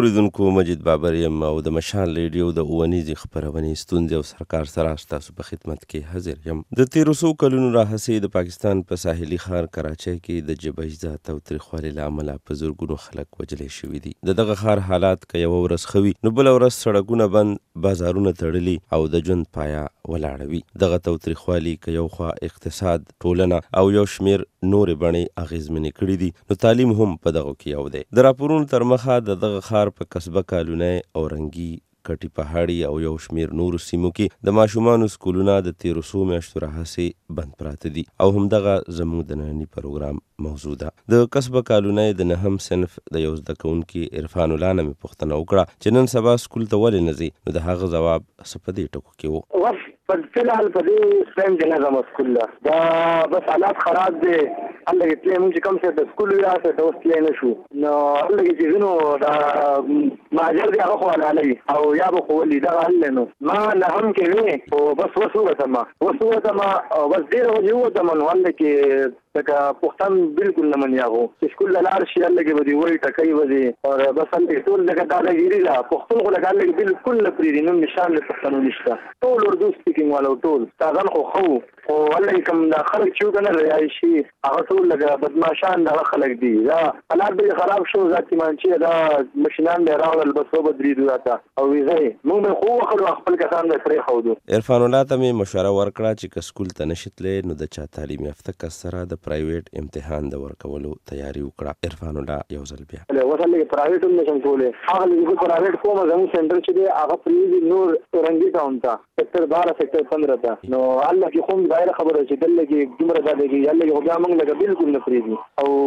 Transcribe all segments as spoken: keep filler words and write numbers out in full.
اوریدونکو مجید بابر یم او د مشال ریډیو د اوونیزې خپرونې ستونزې او سرکار سره ستاسو په خدمت کې حاضر یم. د تیرو څو کلونو راهیسې د پاکستان په ساحلي ښار کراچۍ کې د جبهې ذات او تریخوالي له امله په زرګونو خلک وژلي شوي دي. د دغه ښار حالات که یوه ورځ ښه وي نو بله ورځ سړکونه بند، بازارونه تړلي او د ژوند پایه ولاړه وي. دغه توتریخوالي که یو خوا اقتصاد، ټولنه او یو شمېر نورې بڼې اغېزمنې کړي دي نو تعلیم هم په دغو کې یو دی. د راپورونو تر مخه د دغه ښار په قصبه کالونی، اورنګي، کټي پهاړي او یو شمېر نورو سیمو کې د ماشومانو سکولونه د تیرو څو میاشتو راهیسې بند پراته دي او همدغه زموږ د ننني پروګرام موضوع ده. د قصبه کالونی د نهم صنف د یو زده کوونکي عرفان الله نه مې پوښتنه وکړه چې نن سبا سکول ته ولې نه ځي. نو د هغه ځواب څه په دې ټکو کې و. بس فالحال په دې سیم کې نه ځم سکول له دا بس حالات خراب دي. هلته کې تللی مونږ چې کوم څه د سکول وي هغه څه اوس تللی نه شو. نو هلته کې چې ځینو دا مهاجر دي هغه خو حلالوي او یا به خو ولي دغه حل دی. نو ما نهم کې وې خو بس اوس ووتم اوس ووتم او بس ډېره ورځې ووتم نو هلته کې لکه پښتون بالکل نه مني هغو چې سکول له لاړ شي هلته کې به دې وایي ټکۍ به دې او بس هلته کې ټول لکه داداګیري ده. پښتون خو لکه هلته کې بالکل نه پرېږدي. نوم نشان د پښتنو نشته. ټول اردو سپیکینګ والا ټول استادان خو ښه وو خو هلته کې کوم دا خلک چې وو که نه رهایشي هغه ټول لکه بدماشان دغه خلک دي. دا حالات به خراب شو. ذاتي مانچې دا مشینان به یې راوړل بس وبدرېدو راته او ویزه یې مونږ به خو وکړو خپل کسان به یې پرېښودو. عرفان الله ته مې مشوره ورکړه چې که سکول ته نشي تللی نو د چا تعلیم یافته کس سره د پرایویټ امتحان د ورکولو تیاري وکړه. عرفان الله یو ځل بیا اوس هلته کې پرایویټ هم نشم کولی. هغه لږ زه پرایویټ کوم زموږ سینټر چې دی هغه پرېږدي نور رنګي ټاون ته سیکټر باره سیکټر پندره ته. نو هلته کې خو ظاهره خبره چې دلته کې دومره زیاده کېږي هلته کې خو بیا موږ لکه بالکل نه پرېږدي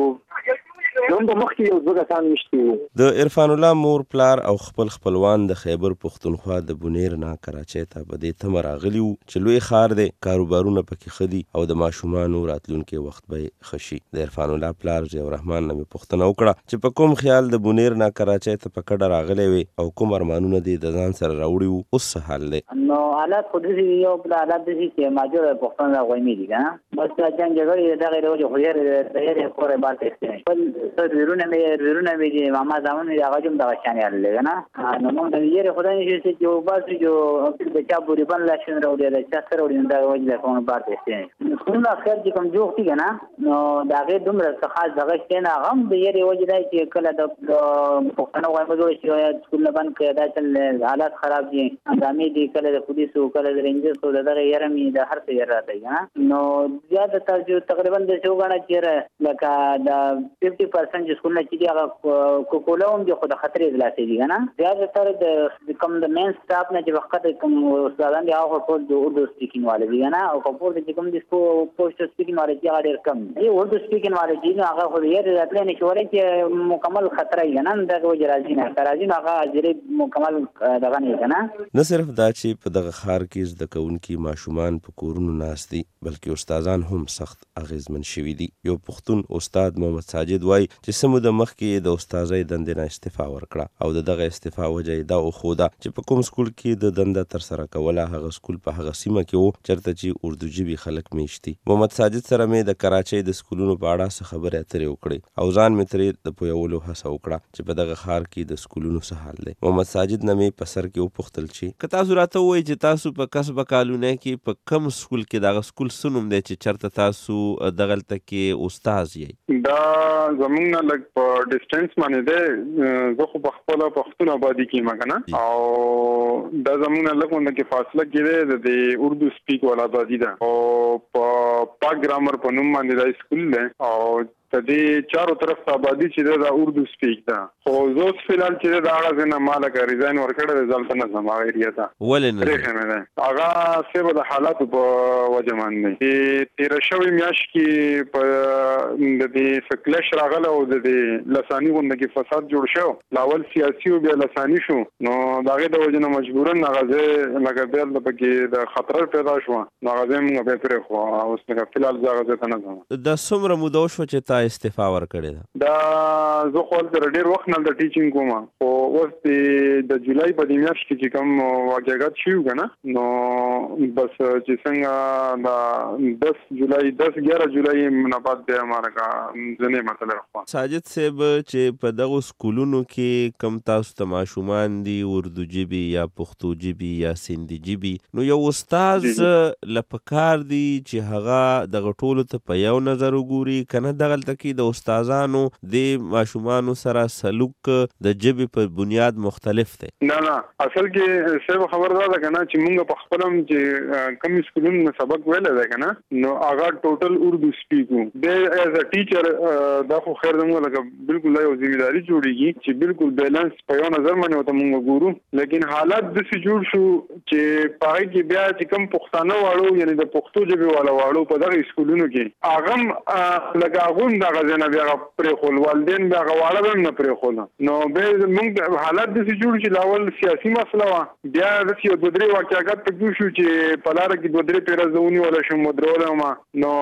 او نوم به مخکې یو دوه کسان مشتي وو. د عرفان الله مور پلار او خپل خپلوان د خیبر پښتونخوا د بونیر نه کراچۍ ته په دې تمه راغلي وو چې لوی ښار دی، کاروبارونه پکې ښه دي او د ماشومانو راتلونکی وخت به یې ښه شي. د عرفان الله پلار ضیاء الرحمن نه مې پوښتنه وکړه چې په کوم خیال د بونیر نه کراچۍ ته په کډه راغلی وې او کوم ارمانونه دې د ځان سره راوړي وو، اوس څه حال دی؟ نو حالات خو داسې دي یو بل حالات داسې چې ماجور پښتون راغویمي دي که نه بس جنګ جګړې دغې ډول خو ډېر د هرې کورې بار ته ایستلی خپل څه مې ورونه مې چې ماما زامن مې هغه هم دغه شانې حل دی که نه. نو موږ د یېرې خدای نه شي چې وباسو چې د چا بوریبن لاشن راوړي د چا څه راوړي نو دغه وجې د کومه بار ته ایستلی سکولونه اکثر چې کوم جوړ دي که نه نو د هغې دومره څه خاص دغه شی نه هغه هم د یېرې وجې دی چې کله د پښتنو غویمه جوړه شي سکولونه بند کړي دا چل حالات خراب دي هنګامې دي کله د پولیسو کله د رینجرسو د دغه یېره مې د هر څه یېره راته که نه. نو زیاته تر تقریبا داسې وګڼه چې لکه د ففټي پرسنټ چې سکولونه چې دي هغه کوکولا هم دي خو د خطرې اضلاسې دي که نه. زیاتره د کوم د مین سټاف نه چې وخت کوم استادان دي هغه ټول د اردو سپیکینګ والے دي که نه او که پورته چې کوم دي پوسټ سپیکینګ والے دي هغه ډېر کم دي. اردو سپیکینګ والے دي نو هغه خو د یېرې راتلی نه شي ولی چې مکمل خطره وي که نه دغه وجې راځي نه که راځي نو هغه حاضرې مکمل دغه نه وي که نه. نه صرف دا چې په دغه ښار کې زده کوونکي ماشومان په کورونو ناست دي بلکې استادان هم سخت اغېزمن شوي دي. یو پښتون استاد محمد ساجد وایي چې څه موده مخکې د استازۍ دندې نه استعفا ورکړه او د دغه استعفا وجه یې دا وښوده چې په کوم سکول کې د دنده ترسره کوله هغه سکول په هغه سیمه کې و چېرته چې اردو ژبې خلک میشت دي. محمد ساجد سره مې د کراچۍ د سکولونو په اړه څه خبرې اترې وکړې او ځان مې ترې د پویولو هڅه وکړه چې په دغه ښار کې د سکولونو څه حال دی. محمد ساجد نه مې په سر کې وپوښتل چې که تاسو راته ووایئ چې تاسو په قصبه کالونی کې په کوم سکول کې دغه سکول څه نوم دی چې چېرته تاسو دغلته کې استاذ یئ؟ دا زمونږ نه لږ په ډسټنس باندې دی. زه خو په خپله پښتون آبادي کې یم که نه او دا زمونږ نه لږ غونډه کې فاصله کې دی د د اردو سپیک والا آبادي ده او په پاک ګرامر په نوم باندې دا سکول دی او د دې چارو طرف ته آبادي چې ده دا اردو سپیک ده. خو زه اوس فلحال چې ده د هغه ځای نه ما لکه ریزاین ورکړی دی زه هلته نه ځم هغه ایریا ته. ولې نه پرېښی مې دی هغه څه به د حالاتو په وجه باندې چې تېره شوې میاشت کې په د دې څه کلش راغله او د دې لساني غونډه کې فساد جوړ شو. لاول سیاسي او بیا لساني شو نو د هغې د وجې نه مجبورا هغه ځای لکه بیا دلته پکې د خطر پیدا شوه نو هغه ځای مونږ بیا پرېښوه. اوس لکه فلحال زه هغه ځای ته نه ځم. دا څومره موده وشوه چې تا استعفا ورکړې ده؟ دا زه خو تر ډېر وخت نه د ټیچینګ کوم، خو اوس د جولای په دې میاشت کې چې کوم واقعیت شوي که نه، نو بس چې څنګه د دس جولای دس ګیاره جولای منابات دی هماره کا ځنې مسله رخوا. ساجد صاحب چې په دغو سکولونو کې کم تاسو ته ماشومان دي اردو جبي یا پښتو جبي یا سندي جبي، نو یو استاد لپکار دی چې هغه دغه ټولو ته په یو نظر وګوري، کنه دغلته کې د استادانو د ماشومانو سره سلوک د جبي په بنیاد مختلف دی؟ نه نه، اصل کې صاحب خبر دا ده که نه چې موږ په خپل هم چې کوم سکولونو سبق ویلی دی که نه، نو هغه ټوټل اردو سپیکو دی ایز ا ټیچر. دا خو خیر زموږ لکه بالکل یو ذمہداري جوړېږي چې بالکل بیلنس په یو نظر باندې ورته موږ ګورو، لیکن حالت داسې جوړ شو چې په هغې کې بیا چې کوم پښتانه واړو یعنې د پښتو ژبې والا واړو په دغه سکولونو کې هغه هم لکه هغوی هم دغه ځای نه بیا هغه پرېښول، والدین بیا هغه واړه به هم نه پرېښول. نو بیا موږ حالت داسې جوړ چې لاول سیاسي مسله وه، بیا داسې یو دوه درې واقعات پکې شو چې په لاره کې دوه درې پیره زه ونیولی شم ودرولی وم، نو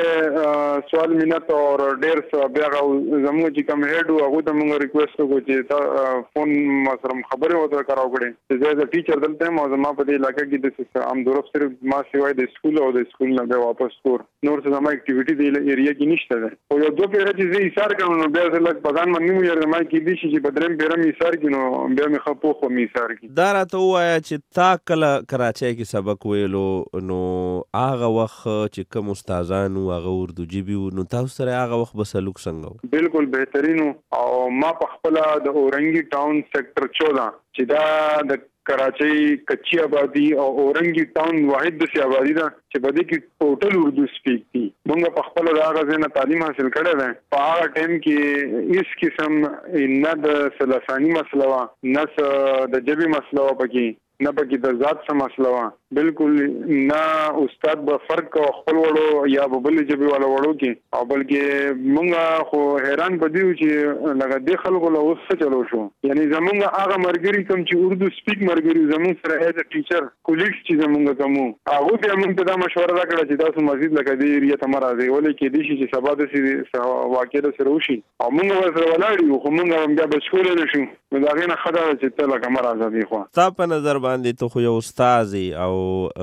بیا سوال منت او ډېر څه بیا هغه زموږ چې کوم هیډ و هغوی ته موږ ریکویسټ وکړو چې تا فون ما سره خبرې ورته کراو کړې چې زه د ټیچر دلته یم او زما په دې علاقه کې داسې همدورف صرف ما سوای د سکول او د سکول نه بیا واپس کور نور څه زما اکټیویټي د ایریا کې نشته ده. خو یو دوه پیره چې زه ایثار کړم نو بیا زه لږ په ځان باندې ویاړم، ما کېدای شي چې په درېیم پیره مې ایثار کړي نو بیا مې ښه پوخ وم ایثار کړي. دا راته ووایه چې تا کله کراچۍ کې سبق ویلو نو هغه وخت چې کوم استادان وو هغه اردو جبي وو، نو تاسو سره هغه وخت به سلوک څنګه و؟ بالکل بهترین او ما په خپله د اورنګي ټاون سیکټر چودہ چې دا د کراچۍ کچی آبادی او اورنګي ټاون واحد داسې آبادي ده چې په دې کې ټوټل اردو سپیک دي. موږ په خپله د هغه ځای نه تعلیم حاصل کړی دی. په هغه ټایم کې هېڅ قسم نه د لساني مسله وه، نه د ژبې مسله وه پکې، نه پکې د ذات څه مسله وه، بالکل نه استاد به فرق کو خپل وړو یا به بلې ژبې والا وړو کې. او بلکې موږ خو حیران په دې وو چې لکه دې خلکو له اوس څه چلو شو، یعنې زموږ هغه ملګري کوم چې اردو سپیک ملګري زموږ سره ایز ا ټیچر کولیګس چې زموږ کوم هغوی بیا موږ ته دا مشوره راکړه چې تاسو مزید لکه دې ایریا ته مه راځئ، ولې کېدای شي چې سبا داسې واقع درسره وشي او موږ ورسره ولاړ یو، خو موږ هم بیا بچکولی نه شو. نو د هغې نه ښه ده چې ته لکه مه راځه دې خوا. ستا په نظر باندې ته خو یو استاد او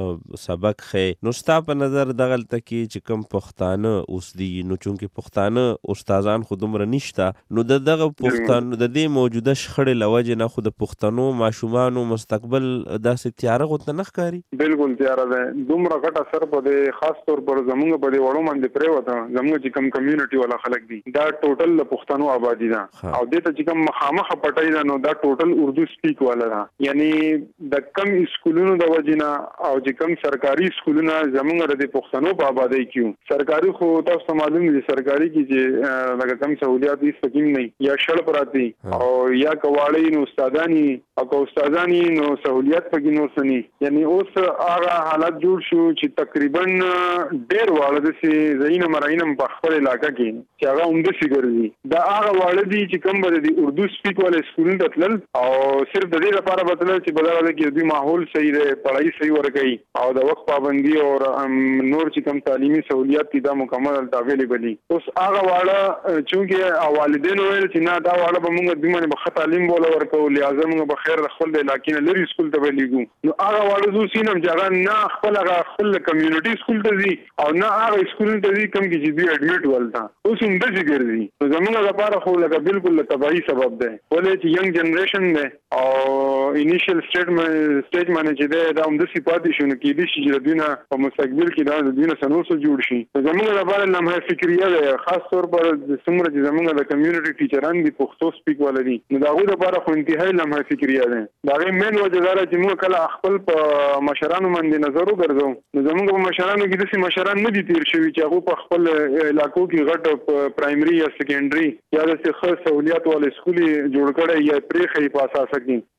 سبق ښې، نو ستا په نظر دغلته کې چې کوم پښتانه اوس دي، نو چونکې پښتانه استادان خو دومره نشته، نو د دغه پښتانو د دې موجوده شخړې له وجې نه خو د پښتنو ماشومانو مستقبل داسې تیاره غوته نه ښکاري؟ بالکل تیاره دی. دومره غټ اثر په دې خاص طور پر زموږ په دې وړو باندې پرېوته. زموږ چې کوم کمیونټي والا خلک دي دا ټوټل د پښتنو آبادي ده او دې ته چې کوم مخامخ پټۍ ده نو دا ټوټل اردو سپیک والا ده. یعنی د کم سکولونو د وجې نه او چې کوم سرکاري سکولونه زموږ د پښتنو په آبادۍ کې سرکاري خو تاسو ته معلوم دي سرکاري کې چې لکه کوم سہولیات هیڅ پکې نه یا شړ پراتی او یا کواړی نو استادانی او که استادانی نو سہولیات پکې نو سني. یعنی اوس هغه حالت جوړ شو چې تقریبا ډېر واړه داسې ځایونه مراینم په خپل علاقه کې چې هغه همداسې ګرځي. دا هغه واړه دي چې کوم به د اردو سپیک والے سکولونو ته تلل او صرف د دې لپاره به تلل چې په دغه ځای کې دوی ماحول صحیح دی، پړهایي صحیح ورکوي او د وخت پابندي او نور چې کوم تعلیمي سہولیات دي دا مکمل هلته اویلیبل دي. اوس هغه واړه چونکې والدینو ویل چې نه دا واړه به موږ دوی باندې به ښه تعلیم بوله ورکوو، لهذا موږ به خیر د خپل د علاقې نه لرې سکول ته به لېږو. نو هغه واړه زه اوس وینم چې هغه نه خپل هغه خپل کمیونټي سکول ته ځي او نه هغه سکولونو ته ځي کوم کې چې دوی اډمیټ ولته اوس همداسې ګرځي. نو زموږ لپاره خو لکه بالکل د تباهي سبب دی، ولې چې ینګ جنریشن دی او انیشل سټیج سټیج باندې چې دی دا همداسې پاتې شو. نو کېدای شي چې د دوی نه په مستقبل کې دا د دوی نه څه نور څه جوړ شي. زموږ لپاره لمحه فکریه ده، خاص طور پر څومره چې زموږ د کمیونټي ټیچران دي پښتو سپیک والا دي، نو د هغوی لپاره خو انتهایي لمحه فکریه ده. د هغې مین وجه دا ده چې موږ کله خپل په مشرانو باندې نظر وګرځو نو زموږ په مشرانو کې داسې مشران نه دي تېر شوي چې هغوی په خپل علاقو کې غټ پرایمري یا سیکنډري یا داسې ښه سہولیات والے سکول یې جوړ کړی یا پرېښی په اساسه کې، نو چې هغه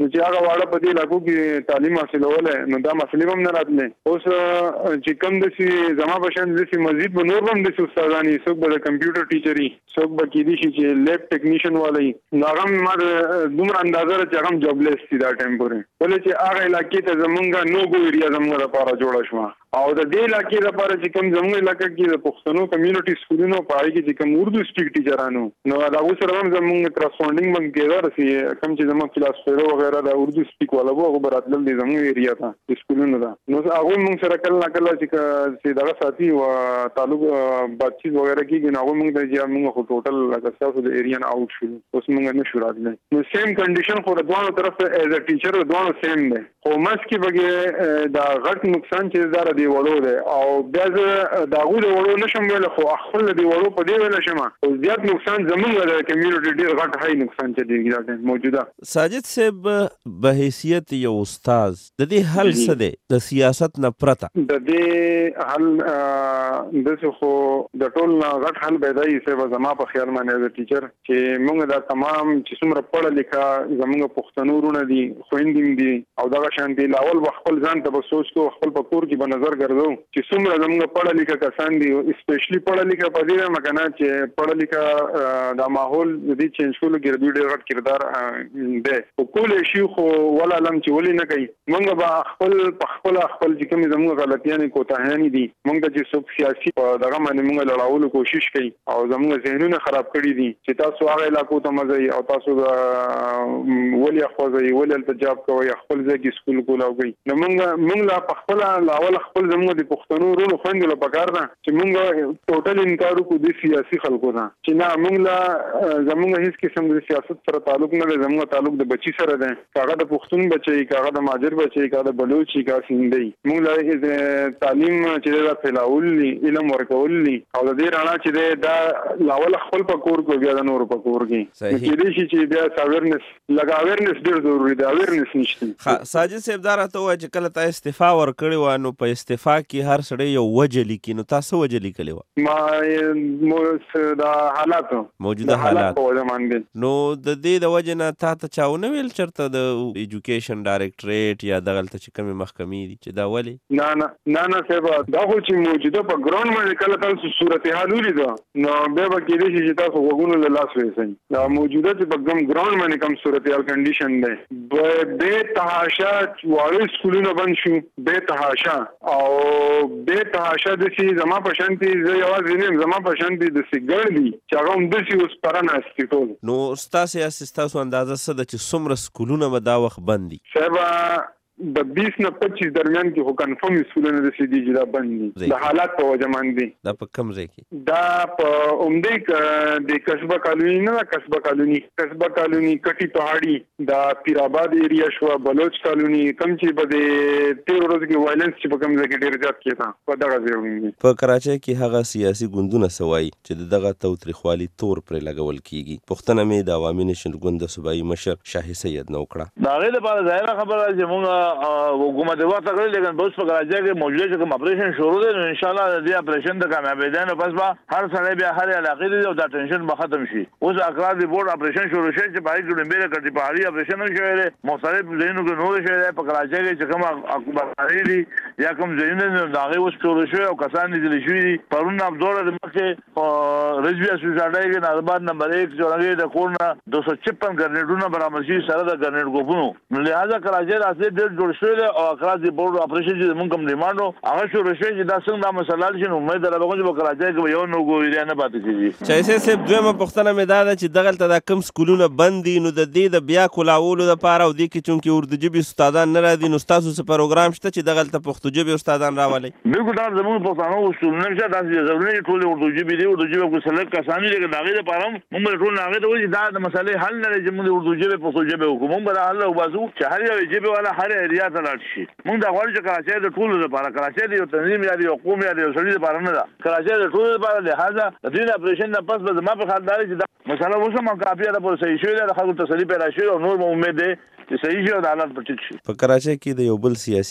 واړه په دې علاقو کې تعلیم حاصلوله نو دا مسلې هم نه راتلې اوس چې کوم د سي زما بشن د سي مزید به نور هم د استادانی څوک به کمپیوټر ټیچري څوک به کې دي چې لیب ټیکنیشن والی نو هغه ما دومره اندازه چې هغه جابلیس دي دا ټایم پورې ولې چې هغه علاقې ته زمونږ نو ګو ایریا زمونږ لپاره جوړه شو او د دې علاقې لپاره چې کوم زموږ علاقې کې د پښتنو کمیونټي سکولونو په هغه کې چې کوم اردو سپیک ټیچرانو نو دا اوس سره هم زموږ کرسپونډینګ باندې کېدار سي کوم چې زموږ کلاس فیرو وغیرہ د اردو سپیک والا وو هغه براتل دي زموږ ایریا ته سکولونو دا نو هغه موږ سره کله کله چې دا ساتي او تعلق بات چیت وغیرہ کې نه هغه موږ د چې موږ خو ټوټل لکه تاسو د ایریا نه اوټ شو اوس موږ نه شو راتللی نو سیم کنډیشن خو د دوه طرف ته ایز ا ټیچر دوه سیم دی خو مس کې بګي دا غټ نقصان چې زاره دی وړو دی او بیا زه دا غو د وړو نشم ویل خو خپل دی وړو په دی ویل شم او زیات نقصان زمونږ د کمیونټي ډیر غټ هاي نقصان چې دی دا موجوده ساجد صاحب به حیثیت یو استاد د دې حل څه دی د سیاست نه پرته د دې حل د څه خو د ټول غټ حل پیدای سي زما په خیال باندې د ټیچر چې موږ دا تمام چې څومره پړه لیکه زمونږ پښتنو رونه دي خويندې دي او دا شان دی لاول خپل ځان ته سوچ کو خپل پکور کې په نظر ګرځو چې څومره زموږ پړه لیکه کسان دي اسپیشلی پړه لیکه په دې مکنه چې پړه لیکه دا ماحول دې چینج کولو کې ډېر غټ کردار دی او کول شي خو ولا لم چې ولې نه کوي موږ به خپل خپل خپل چې کوم زموږ غلطیاں کوتاهیاں دي موږ چې څوک سیاسي په دغه باندې موږ لړاولو کوشش کوي او زموږ ذهنونه خراب کړي دي چې تاسو هغه علاقو ته مزي او تاسو ولې خوځي ولې التجاب کوي خپل ځای سکول کولاوي نو موږ موږ لا خپل لاول خپل زموږ د پښتنو رونو خويندو له پکار ده چې موږ ټوټل انکار کو د سیاسي خلکو نه چې نه موږ لا زموږ هیڅ قسم د سیاست سره تعلق نه لري زموږ تعلق د بچی سره ده کاغه د پښتون بچي کاغه د ماجر بچي کاغه د بلوچي کاغه سیندي موږ لا تعلیم چې دا فلاول علم ورکول او د دې رانا چې دا لاول خپل پکور کو بیا د نور پکور کې چې دې شي چې بیا اویرنس لګا اویرنس ډیر ضروری دی اویرنس نشته ساجد صاحب دا راته وایي چې کله تا استعفا ورکړی و نو په استعفا کې هر سړی یو وجه لیکي نو تاسو وجه لیکلی و ما دا حالات موجوده حالات نو د دې د وجه نه تا ته چا ونه ویل چېرته د ایجوکیشن ډایرکټریټ یا دغلته چې کومې محکمې دي چې دا ولې نه نه نه نه صاحب دا خو چې موجوده په ګراوند باندې کله تاسو صورتحال ولیده نو بیا به کېدای شي چې تاسو غوږونو له لاس ویسئ دا موجوده چې په کوم ګراوند باندې کوم صورتحال کنډیشن دی به تحاشا واړه سکولونه بند شو به تحاشا او به تحاشا د سي زما پشانتي زه یوازې نه زما پشانتي د سیګړ دي چې هغه هم د سي اوس پرانه استیټول نو استاد اساس اندازه څه د چې څومره سکولونه به دا وخت بند دي صاحب د بیس نه پچیس درمیان کې هو کنفرم سکولونه د سي ډي جی دا بند دي د حالات په وجه باندې دا په کوم ځای کې دا په عمده د قصبه کالونی نه قصبه کالونی قصبه کالونی کټي پهاړي دا پیرآباد ایریا شو بلوچ کالونی کم چې په دې تیر ورځ کې وایلنس چې په کوم ځای کې ډیر زیات کېده په دغه ځای په کراچۍ کې هغه سیاسي ګوندونه سوای چې دغه توتریخوالي تور پر لګول کیږي پښتنه مې د عوامي نشن ګوند صوبایي مشر شاهي سید نو کړه دا غیر په ظاهر خبره چې موږ حکومت وخت غوړي لیکن بس په کراچۍ کې موجوده چې کوم اپریشن شروع دی نو ان شاء الله د دې اپریشن د کامیابی دی نو پس به هر سړی بیا هر علاقې دی او دا ټینشن به ختم شي اوس اقرار دی بورډ اپریشن شروع شي چې پای کې ډمبه کړي په هاري اپریشن شوی دی مختلف ځایونو کې نور شوی دی په کراچۍ کې چې کوم اکبر دی یا کوم ځایونه دا غي اوس شروع شوی او کسان دي چې شوی پرون ابدور د مخه رجبیا سوسایټي کې نارباد نمبر یک جوړنګي د کورنا دو سو چپن ګرنیډونه برابر شي سره د ګرنیډ ګوپونو نو لہذا کراچۍ راځي ډېر جوړ شوی او اقرار دی بورډ اپریشن چې موږ کوم ډیماندو هغه شروع شوی چې دا څنګه د مسله شنو امید درلوده چې په کراچۍ کې یو نو ګوري نه پاتې کیږي چې سه دویمه پښتنه مې دا ده چې دغلته د کم سکولونه بند دي نو د دې د بیا کولاولو لپاره او د کې چونکی اردو ژبې استادان نه راځي نو تاسو څه پروګرام شته چې دغلته پښتو ژبې استادان راولي بالکل دا زموږ پښتنو اصول نشه داسې ضروري ټول اردو ژبې دی اردو ژبه کو سلک کسان دي چې داغه لپاره موږ ټول هغه ته وایي دا د مسلې حل نه چې موږ اردو ژبه پښتو ژبه حکومت به حل او بازو چې هر یو ژبه والا هر ایریا ته لاړ شي موږ دا غواړو چې کراچۍ د ټولو لپاره کراچۍ د یو تنظیم یا د یو قوم یا د یو سړي لپاره نه ده کراچۍ د ټولو لپاره لہذا د دې اپریشن نه پس به زما په خیال دی چې دا مسله اوس هم کافي ده پر صحیح شوی ده خلکو تسلی پیدا شوی او نور امید ده چې صحیح شي او د حالات په ټیک شي په کراچۍ کې د یو بل سیاسي ګوند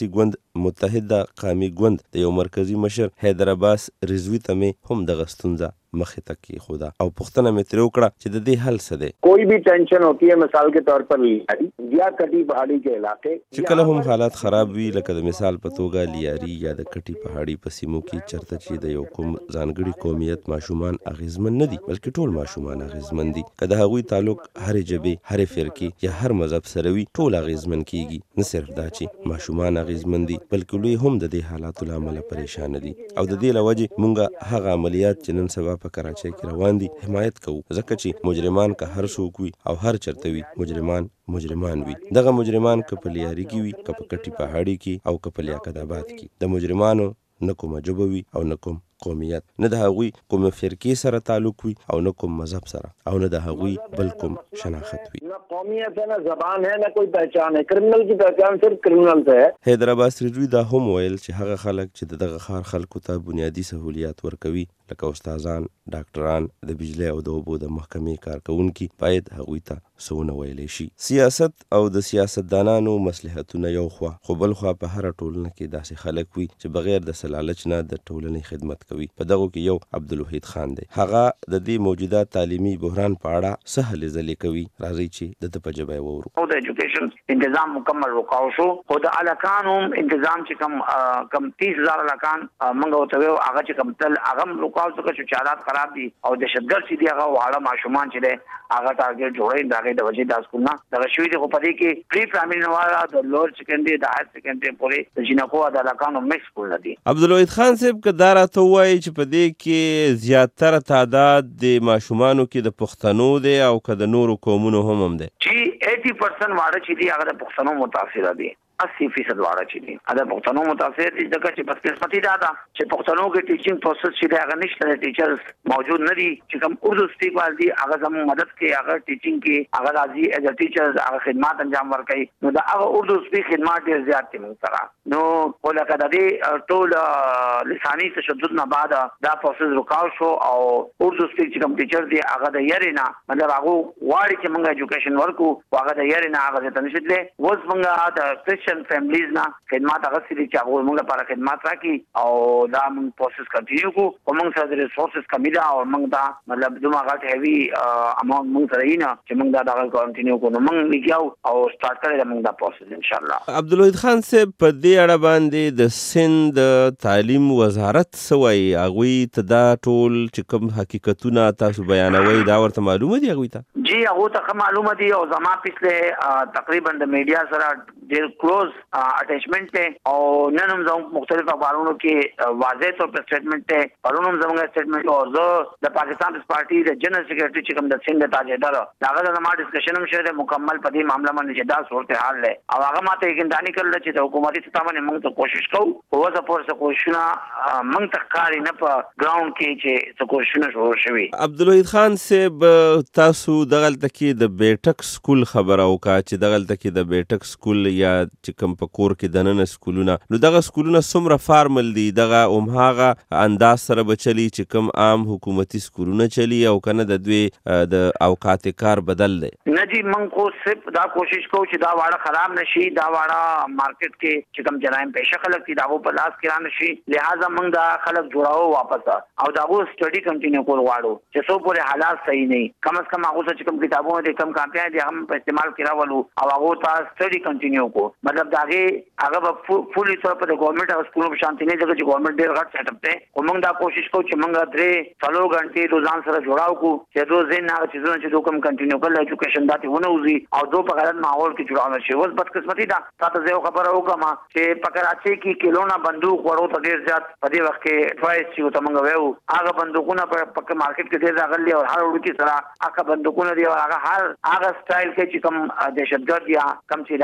متحده قومي ګوند د یو مرکزی مشر حیدر عباس رضوي ته مې هم دغه ستونزه مخې ته کېښوده او پوښتنه مې ترې وکړه چې د دې حل څه دی. کوئی بھی ٹینشن ہوتی ہے مثال کے طور پر لیاری یا کٹی پہاڑی کے علاقے چې کله هم حالات خراب وي لکه د مثال په توګه لیاری یا د کټي پهاړي په سیمو کې چرته چې د یو کوم ځانګړي قومیت ماشومان اغیزمن نه دي بلکې ټول ماشومان اغیزمن دي که د هغوی تعلق هرې ژبې هرې فرقې یا هر مذهب سره وي ټول اغیزمن کیږي. نه صرف دا چې ماشومان اغیزمن دي بلکې لوی هم د دې حالاتو له امله پریشانه دي او د دې له وجې موږ هغه عملیات چې نن سبا په کراچۍ کې روان دي حمایت کوو ځکه چې مجرمان که هر څوک وي او هر چرته وي مجرمان مجرمان وي. دغه مجرمان که په لیاري کې وي که په کټي پهاړي کې او که په لیاقت آباد کې د مجرمانو نه کومه ژبه وي او نه کوم قومیت نه د هغوی کوم فرقې سره تعلق وي او نه کوم مذهب سره او نه د هغوی بل کوم شناخت وي. نہ قومیت ہے نہ زبان ہے نہ کوئی پہچان ہے. کرمنل کی پہچان صرف کرمنل سے ہے. حیدر عباس رضوي دا هم ویل چې هغه خلک چې د دغه ښار خلکو ته بنیادي سهولیات ورکوي لکه استادان، ډاکټران، د بجلی او د اوبو د محکمې کارکوونکي باید هغوی ته څه ونه ویلی شي. سیاست او د سیاستدانانو مصلحتونه یو خوا خو بل خوا په هره ټولنه کې داسې خلک وي چې بغیر د سلالچ نه د ټولنې خدمت کوي. په دغو کې یو عبدالوحید خان دی. هغه د دې موجوده تعلیمي بحران په اړه څه هلې ځلې کوي. راځئ چې د ده په ژبه یې واورو. او د ایجوکیشن انتظام مکمل رکاو شو خو د الکانو انتظام چې کم کم تیس هزار الکان موږ ورته ویو هغه چې کم تل هغه هم رکاو ځکه چې حالات خراب دي او دهشتګرد چې دي هغه واړه ماشومان چې دی هغه ټارګېټ جوړوي د هغې د وجې دا سکولونه دغه شوي دي. خو په دې کې پري پرایمري نه والا د لوور سیکنډري د هایر سیکنډري پورې د جینکو او د الکانو مکس سکولونه دي. عبدالوحید خان صاحب که دا راته ووایي چې په دې کې زیاتره تعداد د ماشومانو کې د پښتنو دی او که د نورو قومونو هم هم دی چې ایټي پرسنټ واړه چې دي هغه د پښتنو متاثره دي. اسی فیصد واړه چې دي هغه پښتنو متاثر دي ځکه چې بس قسمتي دا ده چې پښتنو کې ټیچینګ پروسس چې دی هغه نشته ټیچرز موجود نه دي چې کوم اردو سپیک وال دي هغه زموږ مدد کوي هغه ټیچینګ کې هغه راځي ایز ا ټیچرز هغه خدمات انجام ورکوي نو دا هغه اردو سپیک خدمات ډېر زیات دي موږ سره. نو ولکه د دې ټول لساني تشدد نه بعد دا پروسس رکاو شو او اردو سپیک چې کوم ټیچر دي هغه د یاري نه مطلب هغه واړي چې موږ ایجوکیشن ورکو هغه د یاري نه هغه ته نشي وز موږ د فیملیز نه خدمات هغه سړي چې هغه موږ لپاره خدمات راکړي او دا موږ پروسس کنټینیو کو او موږ سره د ریسورسز کمی ده او موږ دا مطلب دومره غټ هیوي اماونټ موږ سره نه چې موږ دا دغه کنټینیو کو نو موږ لګیاو او سٹارټ کړی موږ دا پروسس ان شاء الله. عبدالوحید خان صاحب په دې اړه باندې د سند تعلیم وزارت څه وایي؟ هغوی ته دا ټول چې کوم حقیقتونه تاسو بیانوئ دا ورته معلومه دي هغوی ته؟ جی هغه ته معلومه دي او زما پسله تقریبا د میډیا سره ډېر کلوز اٹیچمنٹ ته او نن هم زموږ مختلف اخبارونو کې واضح طور پر سټیټمنټ ته پرون هم زموږ سټیټمنټ او زه د پاکستان پیپلز پارټي د جنرال سیکریټري چې کوم د سند تاجدار هغه د ما ډسکشن هم شوی مکمل په دې معاملې باندې چې دا صورتحال دی او هغه ماته یقینداني کړل چې د حکومتي سطح باندې موږ ته کوشش کوو او زه پور څه کوششونه موږ ته کاری نه په ګراوند کې چې څه کوششونه شروع شوي. عبدالوحید خان صاحب تاسو دغلته کې د بیټک سکول خبره وکړه چې دغلته کې د بیټک سکول یا چې کوم په کور کې دننه سکولونه نو دغه سکولونه څومره فارمل دي دغه همهغه انداز سره به چلی چې کوم عام حکومتي سکولونه چلی او کنه د دوی د اوقات کار بدل دی؟ نه جی موږ خو صرف دا کوشش کوو چې دا واړه خراب نشي دا واړه مارکیټ کې چې کوم جرایم پیشه خلک دي داغو په لاس کې را نشي لہذا موږ دا خلک جوړاو واپس او داغو سټډي کنټینیو کول غواړو چې څو پورې حالات صحیح نه کم از کم هغه چې کوم کتابونه دي کم کاپیان دي هم په استعمال کې راولو او هغه ته سټډي کنټینیو کو مطلب داغه هغه په فولي طور په ګورنمنت او سکولونو په شانتي نه ځکه چې ګورنمنت ډېر غټ سیټ اپ دی او موږ دا کوشش کوو چې موږ درې څلور غنټې روزان سره جوړاو کو چې روز نه هغه چیزونه چې کوم کنټینیو کول ایجوکیشن داتې ونه وزي او دو په غلط ماحول کې جوړاو شي اوس بد قسمتي دا تاسو زه خبره وکم چې په کراچۍ کې کیلونا بندوق ورو ته ډېر زیات په دې وخت کې ټوایس چې ته موږ ویو هغه بندوقونه په پک مارکیټ کې ډېر راغلي او هر وړو کې سره هغه بندوقونه دی او هغه هر هغه سټایل کې چې کوم دهشتګرد یا کم چې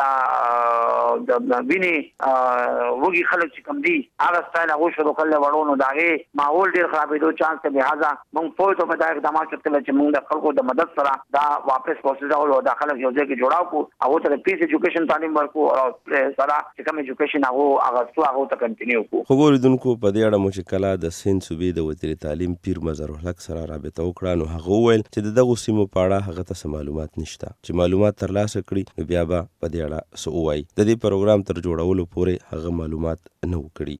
دا د ویني وګي خلک چې کم دي هغه سټایل هغه شروع کړل ورونو داغه ماحول ډېر خرابېدو چانس ته لہذا موږ په تو په دا اقدامات کړل چې موږ د خلکو د مدد سره دا واپس پروسس او د خلک یو ځای کې جوړاو کو هغه ته پیس ایجوکیشن تعلیم ورکو او سره چې کوم ایجوکیشن هغه هغه څو هغه ته کنټینیو کو. خو ګوریدونکو په دې اړه مو چې کله د سند صوبې د وزیر تعلیم پیر مظهر الحق سره رابطه وکړه نو هغه وویل چې د دغو سیمو په اړه هغه ته معلومات نشته چې معلومات ترلاسه کړي نو بیا به په دې اړه څه ووایي. د دې پروګرام تر جوړولو پورې هغه معلومات نه و کړي.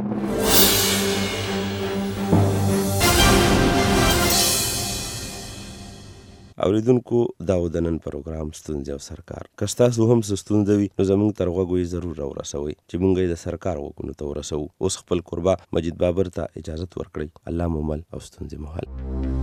اوریدونکو دا و د نن پروګرام ستونزې او سرکار. که ستاسو هم څه ستونزه وي نو زموږ تر غوږو یې ضرور راورسوئ چې موږ یې د سرکار غوږونو ته ورسوو. اوس خپل کوربه مجید بابر ته اجازت ورکړئ. الله مو مل او ستونزې مو حل.